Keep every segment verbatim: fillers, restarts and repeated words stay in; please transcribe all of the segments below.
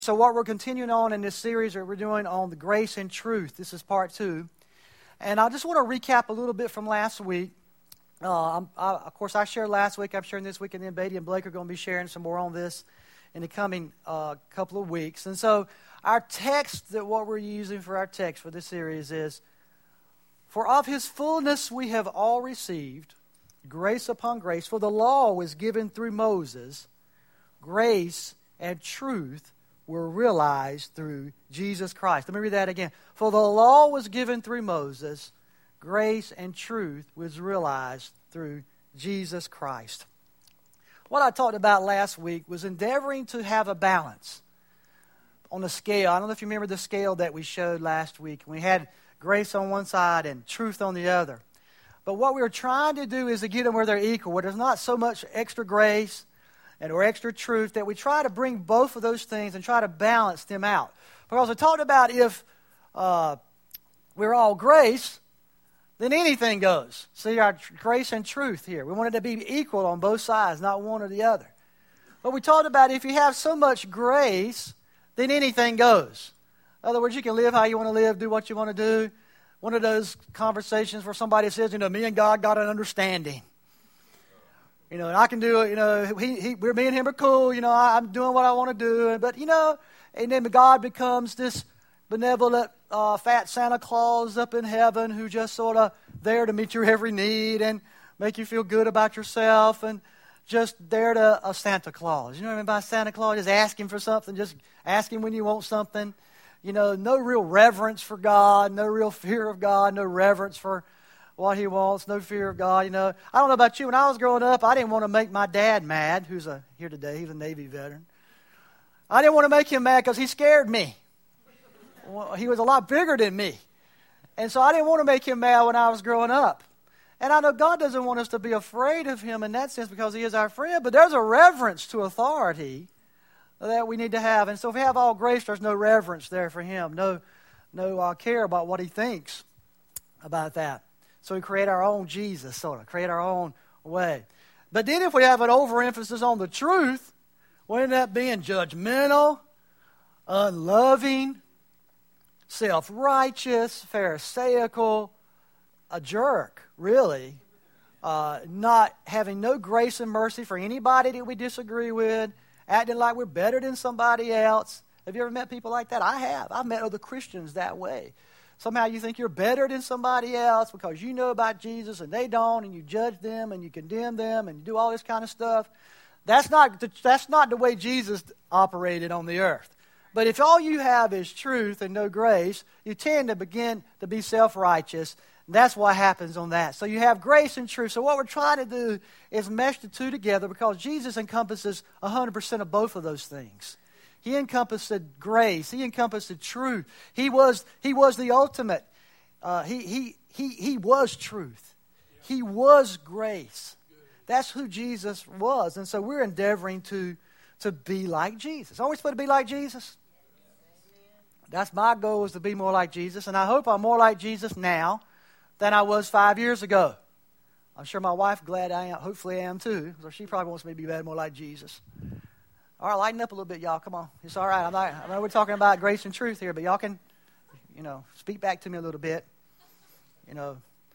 So what we're continuing on in this series that we're doing on the grace and truth, this is part two. And I just want to recap a little bit from last week. Uh, I'm, I, of course, I shared last week, I'm sharing this week, and then Beatty and Blake are going to be sharing some more on this in the coming uh, couple of weeks. And so our text, that what we're using for our text for this series is, "For of his fullness we have all received, grace upon grace. For the law was given through Moses, grace and truth were realized through Jesus Christ." Let me read that again. "For the law was given through Moses, grace and truth was realized through Jesus Christ." What I talked about last week was endeavoring to have a balance on the scale. I don't know if you remember the scale that we showed last week. We had grace on one side and truth on the other. But what we were trying to do is to get them where they're equal, where there's not so much extra grace and or extra truth, that we try to bring both of those things and try to balance them out. Because I talked about if uh, we're all grace, then anything goes. See, our tr- grace and truth here. We wanted to be equal on both sides, not one or the other. But we talked about if you have so much grace, then anything goes. In other words, you can live how you want to live, do what you want to do. One of those conversations where somebody says, you know, me and God got an understanding. You know, and I can do it, you know, he, he, we're, me and him are cool, you know, I, I'm doing what I want to do. But, you know, and then God becomes this benevolent, uh, fat Santa Claus up in heaven who just sort of there to meet your every need and make you feel good about yourself and just there to a uh, Santa Claus. You know what I mean by Santa Claus? Just asking for something, just asking when you want something. You know, no real reverence for God, no real fear of God, no reverence for what he wants, no fear of God. You know, I don't know about you. When I was growing up, I didn't want to make my dad mad, who's a, here today. He's a Navy veteran. I didn't want to make him mad because he scared me. Well, he was a lot bigger than me. And so I didn't want to make him mad when I was growing up. And I know God doesn't want us to be afraid of him in that sense because he is our friend, but there's a reverence to authority that we need to have. And so if we have all grace, there's no reverence there for him, no, no uh, care about what he thinks about that. So we create our own Jesus, sort of, create our own way. But then if we have an overemphasis on the truth, we end up being judgmental, unloving, self-righteous, pharisaical, a jerk, really. Uh, not having no grace and mercy for anybody that we disagree with, acting like we're better than somebody else. Have you ever met people like that? I have. I've met other Christians that way. Somehow you think you're better than somebody else because you know about Jesus and they don't, and you judge them and you condemn them and you do all this kind of stuff. That's not the, that's not the way Jesus operated on the earth. But if all you have is truth and no grace, you tend to begin to be self-righteous. And that's what happens on that. So you have grace and truth. So what we're trying to do is mesh the two together because Jesus encompasses one hundred percent of both of those things. He encompassed grace. He encompassed truth. He was he was the ultimate. Uh, he he he he was truth. He was grace. That's who Jesus was, and so we're endeavoring to to be like Jesus. Are we supposed to be like Jesus? That's my goal, is to be more like Jesus, and I hope I'm more like Jesus now than I was five years ago. I'm sure my wife glad I am. Hopefully I am too. So she probably wants me to be more like Jesus. All right, lighten up a little bit, y'all. Come on. It's all right. I'm not, I know we're talking about grace and truth here, but y'all can, you know, speak back to me a little bit. You know.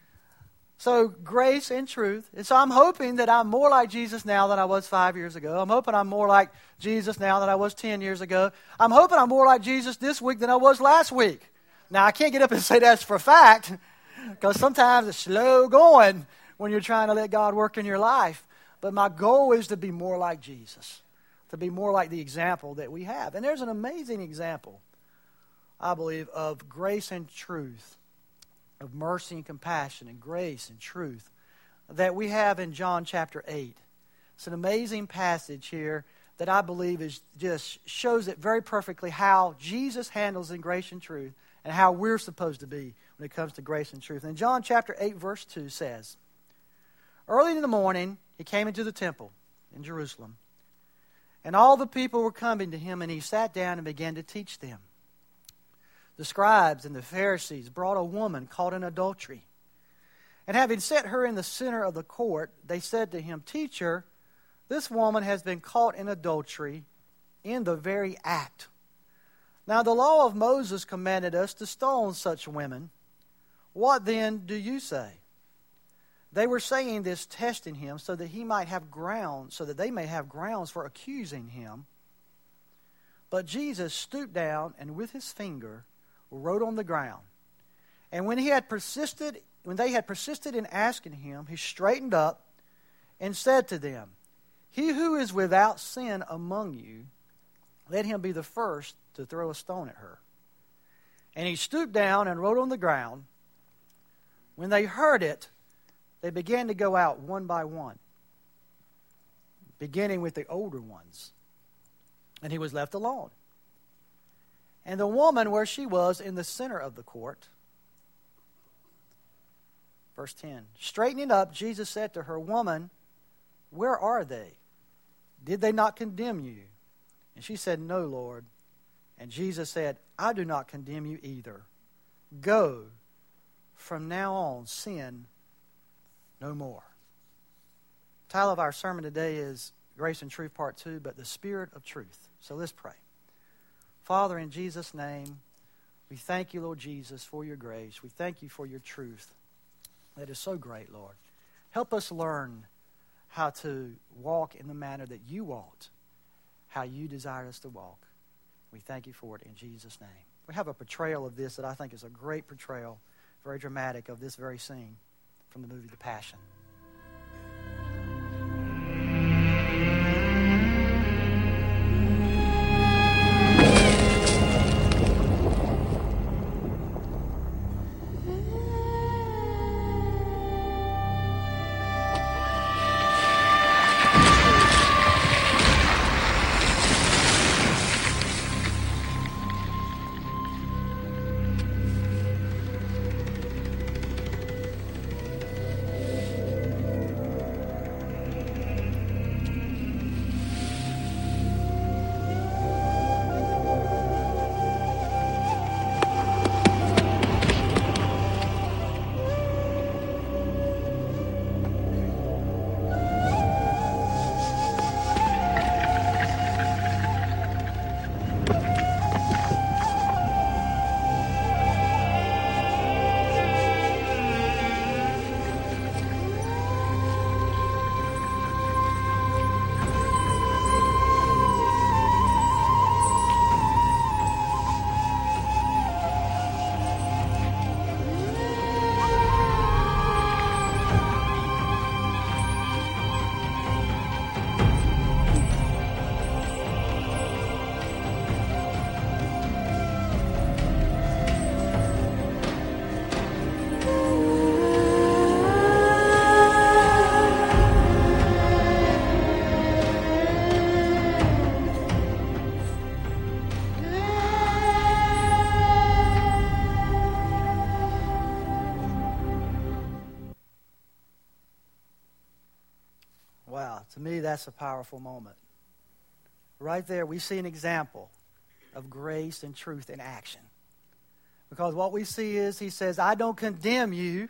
So grace and truth. And so I'm hoping that I'm more like Jesus now than I was five years ago. I'm hoping I'm more like Jesus now than I was ten years ago. I'm hoping I'm more like Jesus this week than I was last week. Now, I can't get up and say that's for a fact because sometimes it's slow going when you're trying to let God work in your life. But my goal is to be more like Jesus, to be more like the example that we have. And there's an amazing example, I believe, of grace and truth, of mercy and compassion and grace and truth that we have in John chapter eight. It's an amazing passage here that I believe is just shows it very perfectly how Jesus handles in grace and truth and how we're supposed to be when it comes to grace and truth. And John chapter eight verse two says, "Early in the morning he came into the temple in Jerusalem, and all the people were coming to him, and he sat down and began to teach them. The scribes and the Pharisees brought a woman caught in adultery. And having set her in the center of the court, they said to him, 'Teacher, this woman has been caught in adultery in the very act. Now the law of Moses commanded us to stone such women. What then do you say?" They were saying this, testing him, so that he might have grounds, so that they may have grounds for accusing him. But Jesus stooped down and with his finger wrote on the ground. And when he had persisted, when they had persisted in asking him, he straightened up and said to them, "He who is without sin among you, let him be the first to throw a stone at her." And he stooped down and wrote on the ground. When they heard it, they began to go out one by one, beginning with the older ones. And he was left alone. And the woman, where she was in the center of the court, verse ten, straightening up, Jesus said to her, "Woman, where are they? Did they not condemn you?" And she said, "No, Lord." And Jesus said, "I do not condemn you either. Go, from now on, sin no more." The title of our sermon today is Grace and Truth Part two, but the Spirit of Truth. So let's pray. Father, in Jesus' name, we thank you, Lord Jesus, for your grace. We thank you for your truth. That is so great, Lord. Help us learn how to walk in the manner that you walked, how you desire us to walk. We thank you for it in Jesus' name. We have a portrayal of this that I think is a great portrayal, very dramatic, of this very scene from the movie The Passion. To me, that's a powerful moment. Right there, we see an example of grace and truth in action. Because what we see is, he says, "I don't condemn you."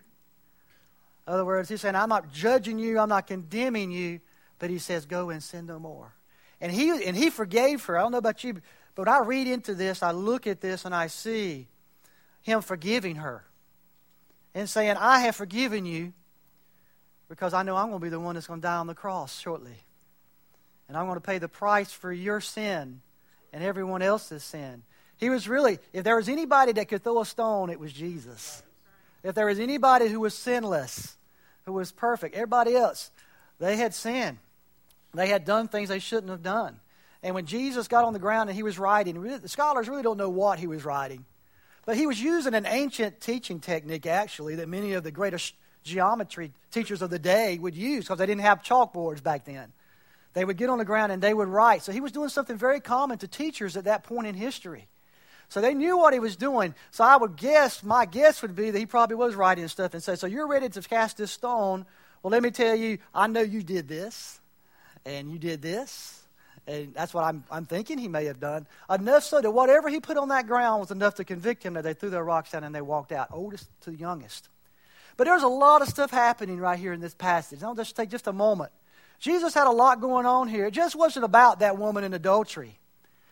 In other words, he's saying, I'm not judging you, I'm not condemning you, but he says, go and sin no more. And he, and he forgave her. I don't know about you, but when I read into this, I look at this and I see him forgiving her and saying, "I have forgiven you, because I know I'm going to be the one that's going to die on the cross shortly. And I'm going to pay the price for your sin and everyone else's sin." He was really, if there was anybody that could throw a stone, it was Jesus. If there was anybody who was sinless, who was perfect, everybody else, they had sinned. They had done things they shouldn't have done. And when Jesus got on the ground and he was writing, the scholars really don't know what he was writing. But he was using an ancient teaching technique, actually, that many of the greatest geometry teachers of the day would use, because they didn't have chalkboards back then. They would get on the ground and they would write. So he was doing something very common to teachers at that point in history. So they knew what he was doing. So I would guess, my guess would be that he probably was writing stuff and said, "So you're ready to cast this stone. Well, let me tell you, I know you did this, and you did this." And that's what I'm, I'm thinking he may have done. Enough so that whatever he put on that ground was enough to convict him, that they threw their rocks down and they walked out, oldest to youngest. But there's a lot of stuff happening right here in this passage. I'll just take just a moment. Jesus had a lot going on here. It just wasn't about that woman in adultery.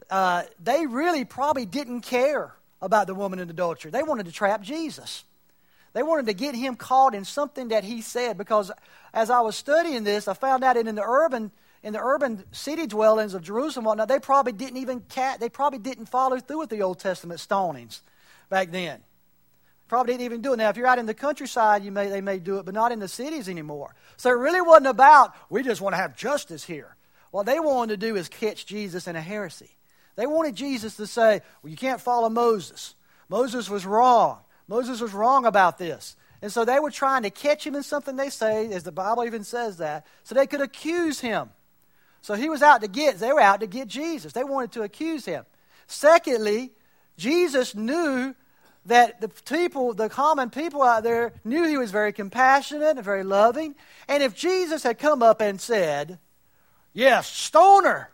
uh, they really probably didn't care about the woman in adultery. They wanted to trap Jesus. They wanted to get him caught in something that he said, because as I was studying this, I found out that in the urban in the urban city dwellings of Jerusalem, and whatnot, they probably didn't even cat, they probably didn't follow through with the Old Testament stonings back then. Probably didn't even do it. Now, if you're out in the countryside, you may they may do it, but not in the cities anymore. So it really wasn't about, we just want to have justice here. What they wanted to do is catch Jesus in a heresy. They wanted Jesus to say, well, you can't follow Moses. Moses was wrong. Moses was wrong about this. And so they were trying to catch him in something they say, as the Bible even says that, so they could accuse him. So he was out to get, they were out to get Jesus. They wanted to accuse him. Secondly, Jesus knew that the people, the common people out there, knew he was very compassionate and very loving. And if Jesus had come up and said, yes, stone her,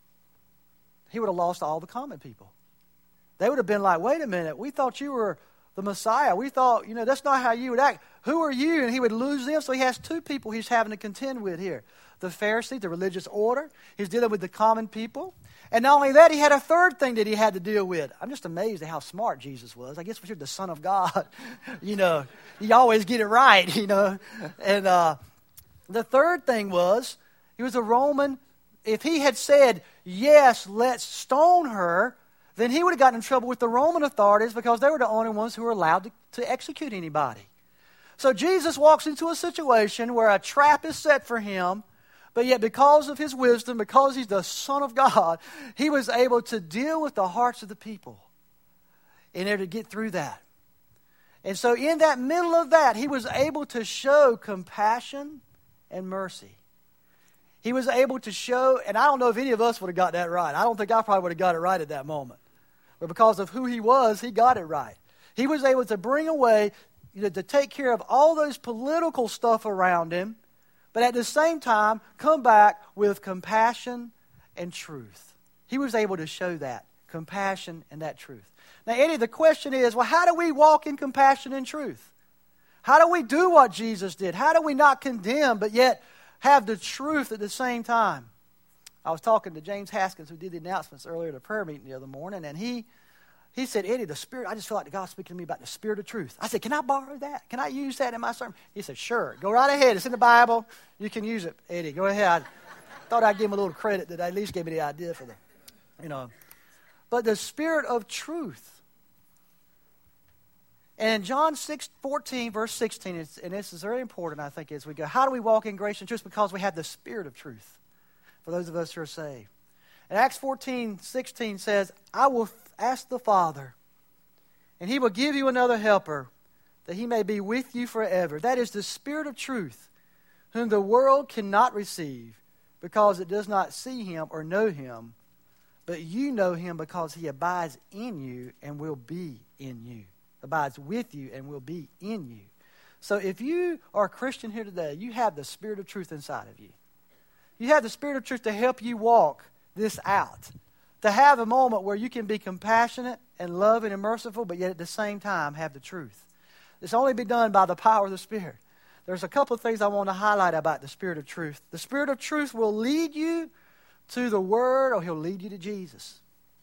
he would have lost all the common people. They would have been like, wait a minute, we thought you were the Messiah. We thought, you know, that's not how you would act. Who are you? And he would lose them. So he has two people he's having to contend with here. The Pharisees, the religious order. He's dealing with the common people. And not only that, he had a third thing that he had to deal with. I'm just amazed at how smart Jesus was. I guess when you're the Son of God, you know, you always get it right, you know. And uh, the third thing was, he was a Roman. If he had said, yes, let's stone her, then he would have gotten in trouble with the Roman authorities, because they were the only ones who were allowed to, to execute anybody. So Jesus walks into a situation where a trap is set for him, but yet because of his wisdom, because he's the Son of God, he was able to deal with the hearts of the people in order to get through that. And so in that middle of that, he was able to show compassion and mercy. He was able to show, and I don't know if any of us would have got that right. I don't think I probably would have got it right at that moment. But because of who he was, he got it right. He was able to bring away, you know, to take care of all those political stuff around him, but at the same time, come back with compassion and truth. He was able to show that, compassion and that truth. Now, Eddie, the question is, well, how do we walk in compassion and truth? How do we do what Jesus did? How do we not condemn, but yet have the truth at the same time? I was talking to James Haskins, who did the announcements earlier at a prayer meeting the other morning, and he he said, Eddie, the Spirit, I just feel like the God's speaking to me about the Spirit of truth. I said, can I borrow that? Can I use that in my sermon? He said, sure. Go right ahead. It's in the Bible. You can use it, Eddie. Go ahead. I thought I'd give him a little credit that I at least gave me the idea for the, you know. But the Spirit of truth. And John six fourteen, verse sixteen, is, and this is very important, I think, as we go. How do we walk in grace and truth? Because we have the Spirit of truth, for those of us who are saved. And Acts fourteen sixteen says, I will ask the Father, and he will give you another helper, that he may be with you forever. That is the Spirit of truth, whom the world cannot receive, because it does not see him or know him. But you know him, because he abides in you and will be in you. Abides with you and will be in you. So if you are a Christian here today, you have the Spirit of truth inside of you. You have the Spirit of truth to help you walk this out. To have a moment where you can be compassionate and loving and merciful, but yet at the same time have the truth. It's only be done by the power of the Spirit. There's a couple of things I want to highlight about the Spirit of truth. The Spirit of truth will lead you to the Word, or he'll lead you to Jesus.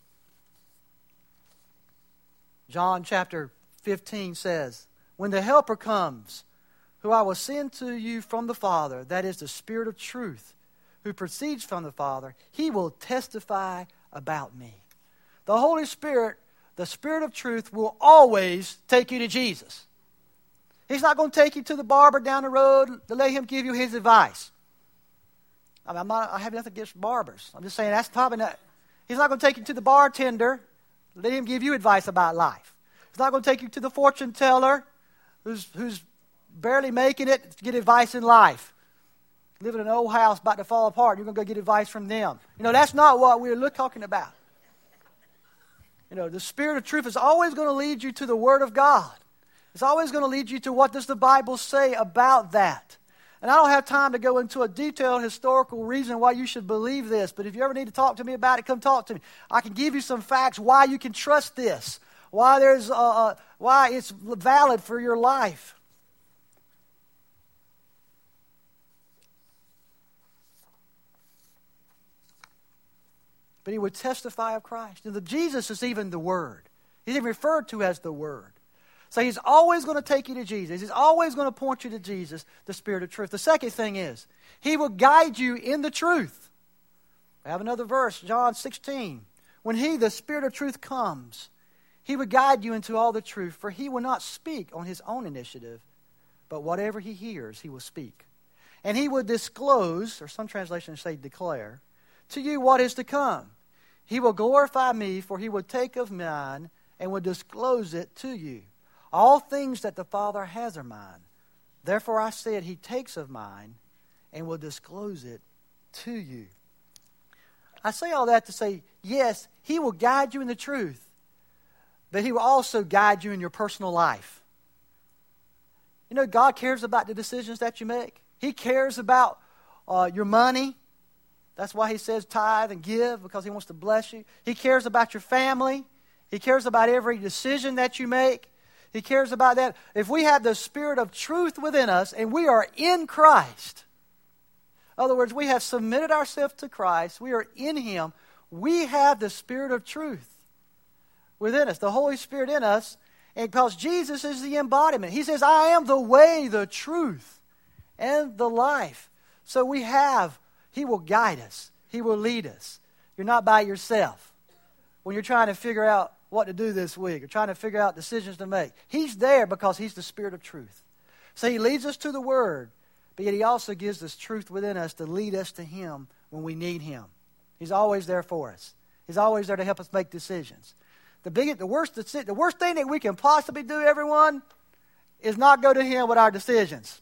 John chapter fifteen says, when the Helper comes, who I will send to you from the Father, that is the Spirit of truth, who proceeds from the Father, he will testify about me. The Holy Spirit, the Spirit of truth, will always take you to Jesus. He's not going to take you to the barber down the road to let him give you his advice. I mean, I'm not, I have nothing against barbers. I'm just saying that's probably not. He's not going to take you to the bartender, let him give you advice about life. He's not going to take you to the fortune teller who's, who's barely making it to get advice in life. Live in an old house about to fall apart, you're going to go get advice from them. You know, that's not what we're talking about. You know, the Spirit of truth is always going to lead you to the Word of God. It's always going to lead you to what does the Bible say about that. And I don't have time to go into a detailed historical reason why you should believe this, but if you ever need to talk to me about it, come talk to me. I can give you some facts why you can trust this, why there's uh, uh, why it's valid for your life. but he would testify of Christ. And the Jesus is even the Word. He's even referred to as the Word. So he's always going to take you to Jesus. He's always going to point you to Jesus, the Spirit of truth. The second thing is, he will guide you in the truth. I have another verse, John sixteen. When he, the Spirit of truth, comes, he will guide you into all the truth, for he will not speak on his own initiative, but whatever he hears, he will speak. And he will disclose, or some translations say declare, to you what is to come. He will glorify me, for he will take of mine and will disclose it to you. All things that the Father has are mine. Therefore I said, he takes of mine and will disclose it to you. I say all that to say, yes, he will guide you in the truth, but he will also guide you in your personal life. You know, God cares about the decisions that you make. He cares about uh, your money. That's why he says tithe and give, because he wants to bless you. He cares about your family. He cares about every decision that you make. He cares about that. If we have the Spirit of truth within us and we are in Christ, in other words, we have submitted ourselves to Christ, we are in him, we have the Spirit of truth within us, the Holy Spirit in us, and because Jesus is the embodiment. He says, I am the way, the truth, and the life. So we have, he will guide us. He will lead us. You're not by yourself when you're trying to figure out what to do this week or trying to figure out decisions to make. He's there because he's the Spirit of truth. So he leads us to the Word, but yet he also gives us truth within us to lead us to him when we need him. He's always there for us. He's always there to help us make decisions. The biggest, the worst, the worst thing that we can possibly do, everyone, is not go to him with our decisions.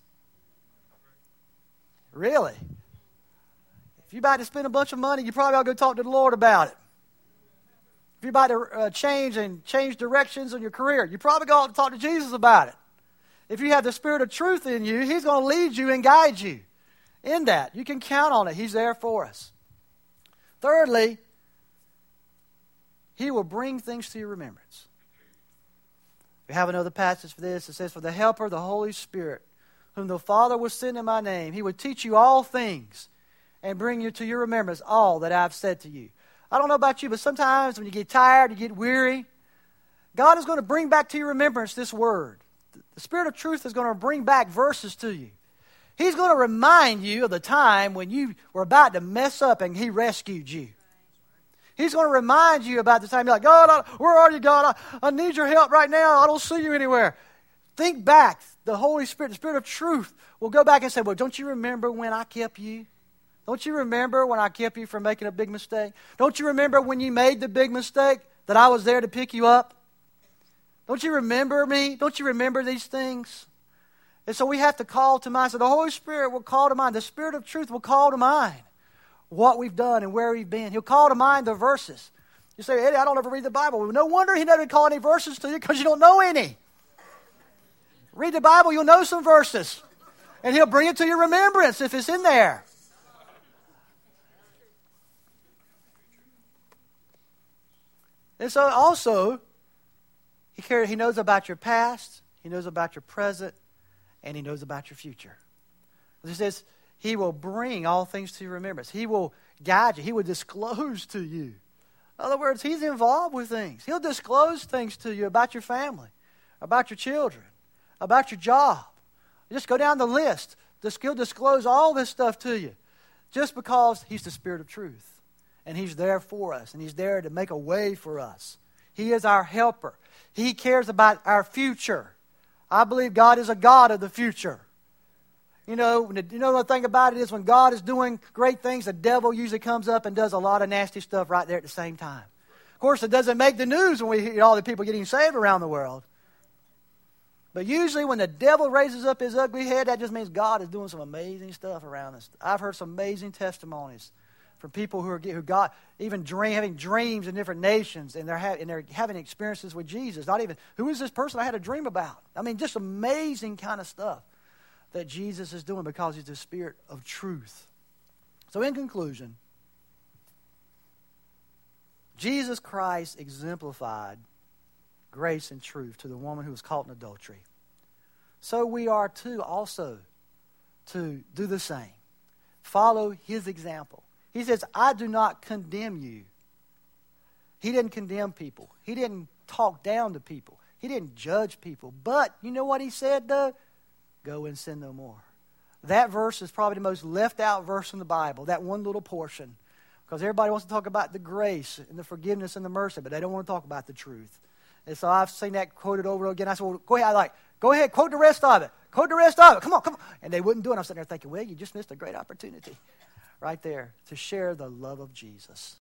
Really. If you're about to spend a bunch of money, you probably ought to go talk to the Lord about it. If you're about to uh, change and change directions in your career, you probably ought to talk to Jesus about it. If you have the Spirit of truth in you, he's going to lead you and guide you in that. You can count on it. He's there for us. Thirdly, he will bring things to your remembrance. We have another passage for this. It says, for the Helper, the Holy Spirit, whom the Father will send in my name, he would teach you all things and bring you to your remembrance all that I've said to you. I don't know about you, but sometimes when you get tired, you get weary, God is going to bring back to your remembrance this word. The Spirit of truth is going to bring back verses to you. He's going to remind you of the time when you were about to mess up and he rescued you. He's going to remind you about the time you're like, God, I, where are you, God? I, I need your help right now. I don't see you anywhere. Think back. The Holy Spirit, the Spirit of truth will go back and say, well, don't you remember when I kept you? Don't you remember when I kept you from making a big mistake? Don't you remember when you made the big mistake that I was there to pick you up? Don't you remember me? Don't you remember these things? And so we have to call to mind. So the Holy Spirit will call to mind. The Spirit of truth will call to mind what we've done and where we've been. He'll call to mind the verses. You say, Eddie, I don't ever read the Bible. Well, no wonder he doesn't call any verses to you because you don't know any. Read the Bible, you'll know some verses. And he'll bring it to your remembrance if it's in there. And so also, he cares, he knows about your past, he knows about your present, and he knows about your future. He says, he will bring all things to your remembrance. He will guide you. He will disclose to you. In other words, he's involved with things. He'll disclose things to you about your family, about your children, about your job. Just go down the list. He'll disclose all this stuff to you just because he's the Spirit of truth. And he's there for us. And he's there to make a way for us. He is our helper. He cares about our future. I believe God is a God of the future. You know, you know the thing about it is when God is doing great things, the devil usually comes up and does a lot of nasty stuff right there at the same time. Of course, it doesn't make the news when we hear all the people getting saved around the world. But usually when the devil raises up his ugly head, that just means God is doing some amazing stuff around us. I've heard some amazing testimonies from people who are who got even dream, having dreams in different nations, and they're, ha- and they're having experiences with Jesus. Not even, who is this person I had a dream about? I mean, just amazing kind of stuff that Jesus is doing because he's the Spirit of truth. So in conclusion, Jesus Christ exemplified grace and truth to the woman who was caught in adultery. So we are too also to do the same. Follow his example. He says, I do not condemn you. He didn't condemn people. He didn't talk down to people. He didn't judge people. But you know what he said, though? Go and sin no more. That verse is probably the most left out verse in the Bible, that one little portion. Because everybody wants to talk about the grace and the forgiveness and the mercy, but they don't want to talk about the truth. And so I've seen that quoted over again. I said, well, go ahead. I like, go ahead, quote the rest of it. Quote the rest of it. Come on, come on. And they wouldn't do it. I'm sitting there thinking, well, you just missed a great opportunity right there to share the love of Jesus.